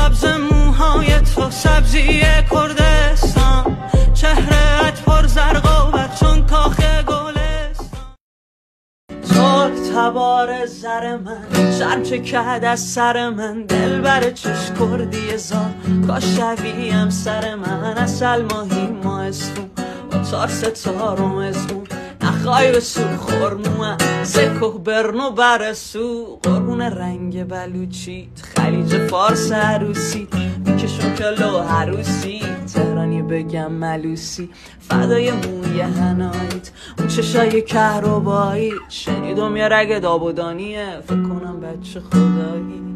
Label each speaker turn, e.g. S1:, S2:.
S1: سبز موهای تو سبزی کردستان، چهره‌ات پر زرق و برق چون کاخ گلستان. تو تبار زر من شرم کرد از سر من، دل بر چش کردی زار کاش شویم سر من. اصل ماهی ماهستون با تار ستارم ازمون، نخوای به سو خورموم زکو برنو برسو. قربون رنگ بلوچی خلیج فارس عروسی، میکشون کلو عروسی تهرانی بگم ملوسی. فدای موی هنایت اون چشای کهربایی، شنیدم یه رگ دابودانیه فکر کنم بچه خدایی.